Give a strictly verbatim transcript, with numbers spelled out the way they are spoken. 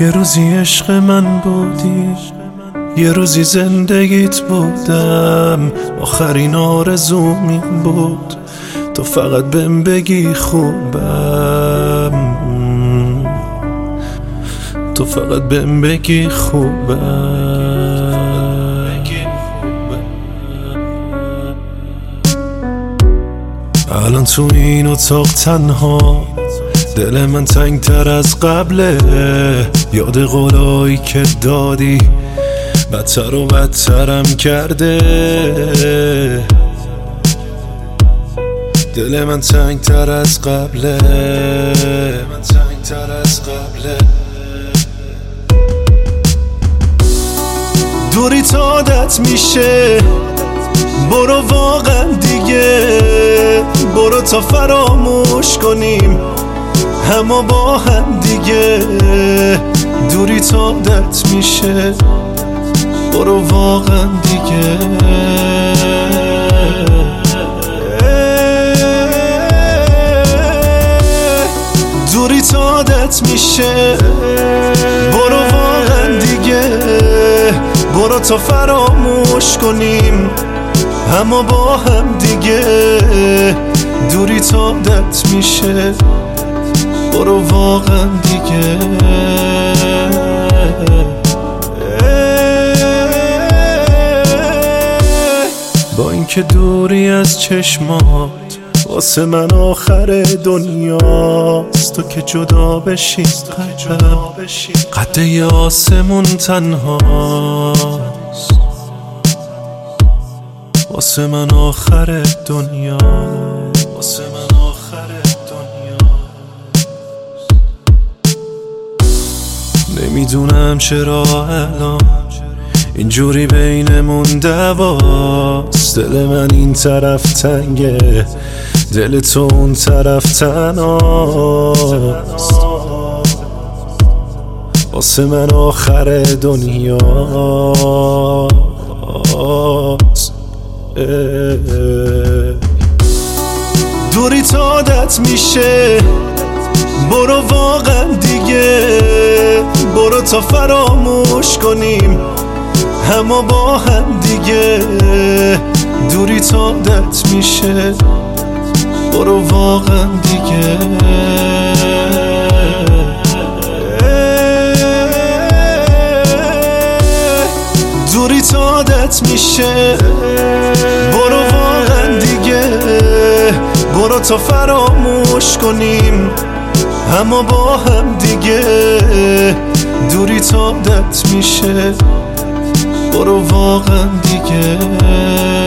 یه روزی عشق من بودی، یه روزی زندگیت بودم، آخرین آرزوم این بود تو فقط بهم بگی خوبم، تو فقط بهم بگی خوبم. الان تو این اتاق تنها، دل من تنگ تر از قبله، یاد قولایی که دادی بدتر و بدترم کرده. دل من تنگ تر از قبله، من تنگ تر از قبله. دوری تا عادت میشه، برو واقعا دیگه، برو تا فراموش کنیم همه با هم دیگه. دوری تا عادت میشه، برو واقعا دیگه. دوری تا عادت میشه، برو واقعا دیگه، برو تا فراموش کنیم همه با هم دیگه. دوری تا عادت میشه، برو واقعا دیگه. با اینکه دوری از چشمات واسه من آخر دنیاست، تو که جدا بشی قدم قده آسمون تنهاست، واسه من آخر دنیا، واسه من آخر دنیا. نمیدونم چرا الان اینجوری بینمون دواست، دل من این طرف تنگه، دل تو اون طرف تنهاست، واسه من آخر دنیاست. دوری تا عادت میشه، برو واقعا دیگه، برو تا فراموش کنیم همه با هم دیگه. دوری تا عادت میشه، برو واقعا دیگه. دوری تا عادت میشه، برو واقعا دیگه، برو تا فراموش کنیم همه با هم دیگه. دوری تا عادت میشه، برو واقعا دیگه.